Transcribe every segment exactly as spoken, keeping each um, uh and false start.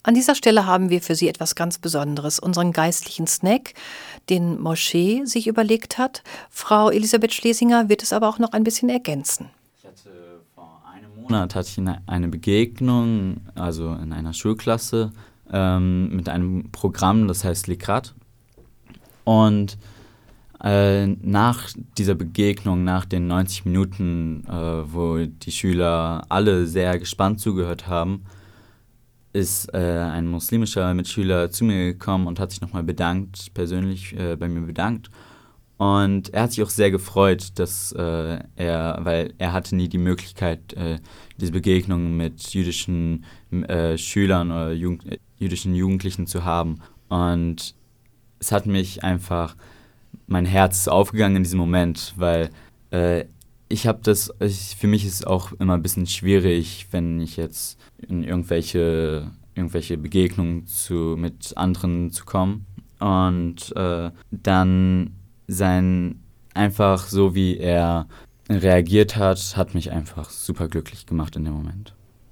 An dieser Stelle haben wir für Sie etwas ganz Besonderes, unseren geistlichen Snack, den Moschee sich überlegt hat. Frau Elisabeth Schlesinger wird es aber auch noch ein bisschen ergänzen. Ich hatte vor einem Monat hatte ich eine Begegnung, also in einer Schulklasse, ähm, mit einem Programm, das heißt Likrat. Und äh, nach dieser Begegnung, nach den neunzig Minuten, äh, wo die Schüler alle sehr gespannt zugehört haben, ist äh, ein muslimischer Mitschüler zu mir gekommen und hat sich nochmal bedankt, persönlich äh, bei mir bedankt. Und er hat sich auch sehr gefreut, dass äh, er, weil er hatte nie die Möglichkeit, äh, diese Begegnung mit jüdischen äh, Schülern oder Jugend, äh, jüdischen Jugendlichen zu haben. Und es hat mich einfach, mein Herz ist aufgegangen in diesem Moment, weil äh, ich habe das, ich, für mich ist es auch immer ein bisschen schwierig, wenn ich jetzt in irgendwelche, irgendwelche Begegnungen zu, mit anderen zu kommen. Und äh, dann sein, einfach so wie er reagiert hat, hat mich einfach super glücklich gemacht in dem Moment.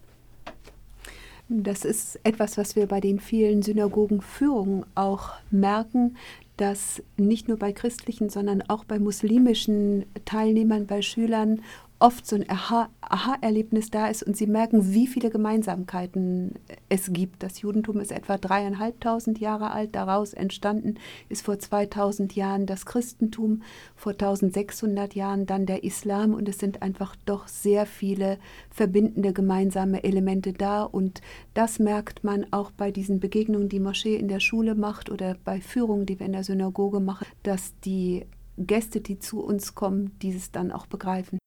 Das ist etwas, was wir bei den vielen Synagogenführungen auch merken, dass nicht nur bei christlichen, sondern auch bei muslimischen Teilnehmern, bei Schülern oft so ein Aha- Aha-Erlebnis da ist und sie merken, wie viele Gemeinsamkeiten es gibt. Das Judentum ist etwa dreieinhalbtausend Jahre alt, daraus entstanden ist vor zweitausend Jahren das Christentum, vor eintausendsechshundert Jahren dann der Islam und es sind einfach doch sehr viele verbindende gemeinsame Elemente da und das merkt man auch bei diesen Begegnungen, die Moschee in der Schule macht oder bei Führungen, die wir in der Synagoge machen, dass die Gäste, die zu uns kommen, dieses dann auch begreifen.